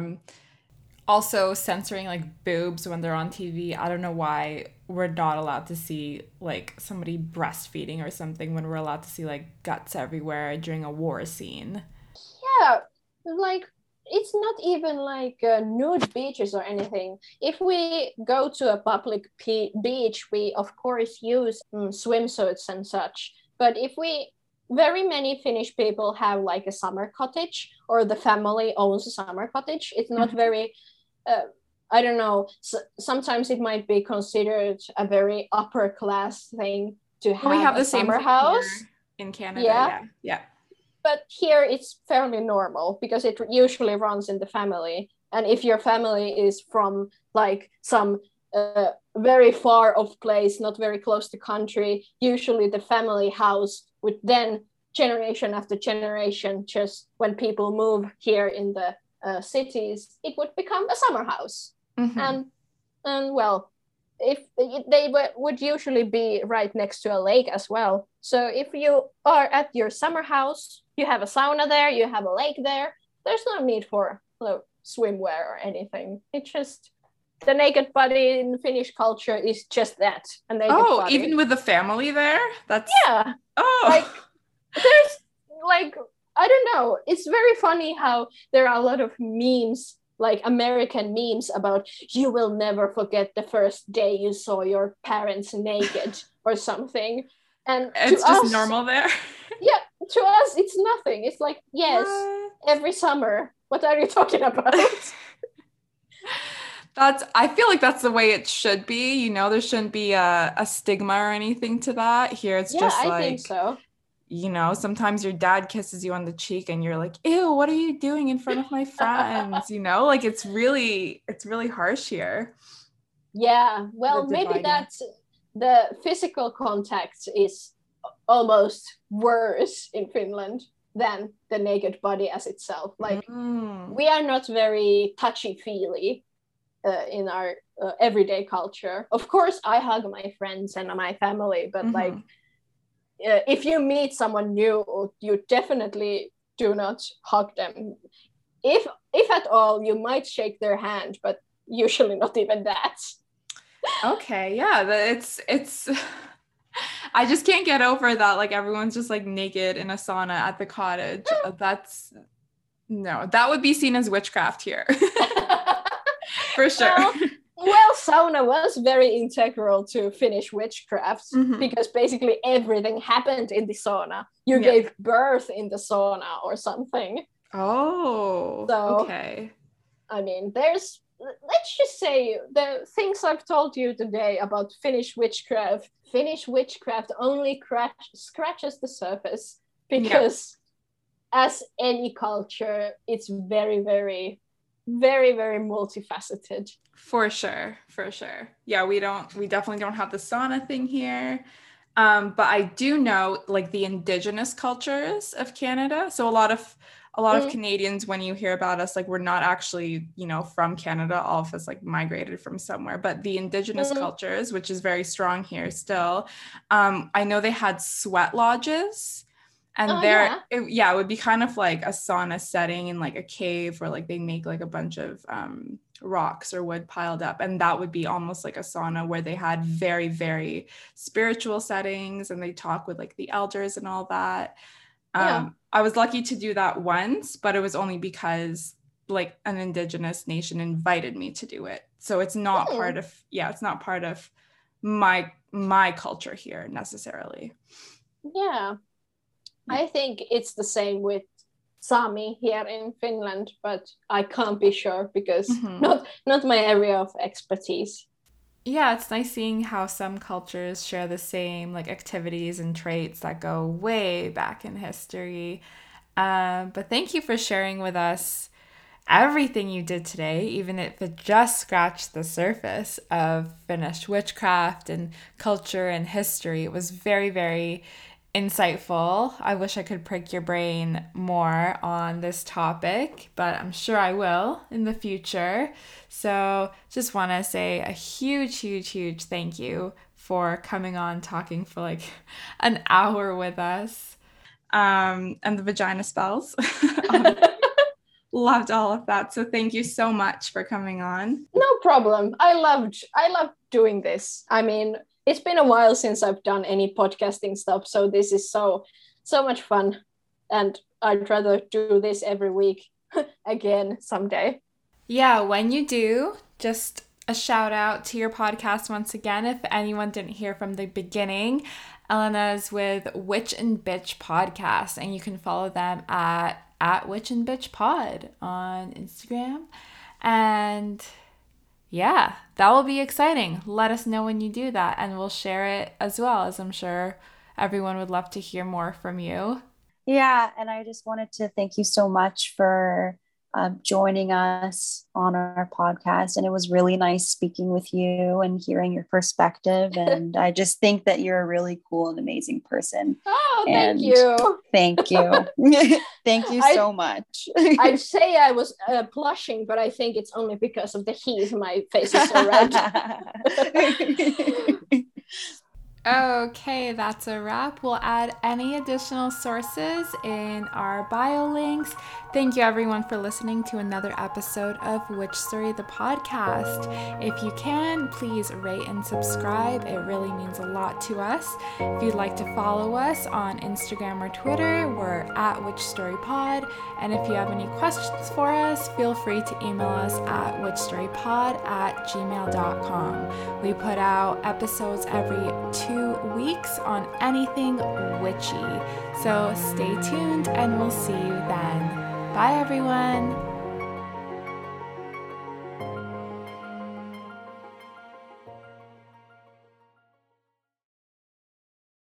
Also censoring like boobs when they're on TV. I don't know why we're not allowed to see like somebody breastfeeding or something when we're allowed to see like guts everywhere during a war scene. Yeah, like, it's not even like nude beaches or anything. If we go to a public beach, we of course use swimsuits and such. But if very many Finnish people have like a summer cottage, or the family owns a summer cottage. It's not very, I don't know, sometimes it might be considered a very upper class thing to have, we have a the same summer house in Canada. Yeah. But here it's fairly normal, because it usually runs in the family. And if your family is from like some very far off place, not very close to country, usually the family house would then, generation after generation, just when people move here in the cities, it would become a summer house. And well, if they would usually be right next to a lake as well. So if you are at your summer house, you have a sauna there, you have a lake there, there's no need for swimwear or anything. It's just, the naked body in Finnish culture is just that, a naked body. Even with the family there? That's like, there's like, I don't know, it's very funny how there are a lot of memes like American memes about you will never forget the first day you saw your parents naked or something. And it's just normal there. Yeah, to us it's nothing. It's like, yes, every summer. What are you talking about? I feel like that's the way it should be. You know, there shouldn't be a stigma or anything to that. Here it's just like, I think so. You know, sometimes your dad kisses you on the cheek and you're like, ew, what are you doing in front of my friends? You know, like it's really harsh here. Yeah, well, maybe that's the physical contact is almost worse in Finland than the naked body as itself. Like we are not very touchy-feely in our everyday culture. Of course, I hug my friends and my family, but like if you meet someone new, you definitely do not hug them. If at all, you might shake their hand, but usually not even that. Okay, yeah, it's I just can't get over that. Like everyone's just like naked in a sauna at the cottage. That would be seen as witchcraft here. For sure. Well, sauna was very integral to Finnish witchcraft because basically everything happened in the sauna. You gave birth in the sauna or something. Oh, so, okay. I mean, let's just say the things I've told you today about Finnish witchcraft only scratches the surface because as any culture, it's very, very, very, very multifaceted. For sure. Yeah, we definitely don't have the sauna thing here. But I do know like the indigenous cultures of Canada. So a lot of Canadians, when you hear about us, like we're not actually, you know, from Canada, all of us like migrated from somewhere, but the indigenous cultures, which is very strong here still. I know they had sweat lodges. And it would be kind of like a sauna setting in like a cave where like they make like a bunch of rocks or wood piled up. And that would be almost like a sauna where they had very, very spiritual settings and they talk with like the elders and all that. I was lucky to do that once, but it was only because like an indigenous nation invited me to do it. So it's not part of my culture here necessarily. Yeah. I think it's the same with Sami here in Finland, but I can't be sure because not my area of expertise. Yeah, it's nice seeing how some cultures share the same like activities and traits that go way back in history. But thank you for sharing with us everything you did today, even if it just scratched the surface of Finnish witchcraft and culture and history. It was very, very insightful. I wish I could prick your brain more on this topic, but I'm sure I will in the future. So just want to say a huge, huge, huge thank you for coming on talking for like an hour with us. And the vagina spells. Loved all of that. So thank you so much for coming on. No problem. I loved doing this. I mean, it's been a while since I've done any podcasting stuff, so this is so much fun, and I'd rather do this every week again someday. Yeah, when you do, just a shout out to your podcast once again. If anyone didn't hear from the beginning, Elena's with Witch and Bitch Podcast, and you can follow them at Witch and Bitch Pod on Instagram. And yeah, that will be exciting. Let us know when you do that and we'll share it as well, as I'm sure everyone would love to hear more from you. Yeah, and I just wanted to thank you so much for joining us on our podcast. And it was really nice speaking with you and hearing your perspective. And I just think that you're a really cool and amazing person. Oh, thank you. Thank you. Thank you so much. I'd say I was blushing, but I think it's only because of the heat. My face is so red. Okay, that's a wrap. We'll add any additional sources in our bio links. Thank you everyone for listening to another episode of Witch Story the podcast. If you can, please rate and subscribe. It really means a lot to us. If you'd like to follow us on Instagram or Twitter, we're at Witch Story Pod. And if you have any questions for us, feel free to email us at witchstorypod@gmail.com. We put out episodes every 2 weeks on anything witchy. So stay tuned and we'll see you then. Bye everyone!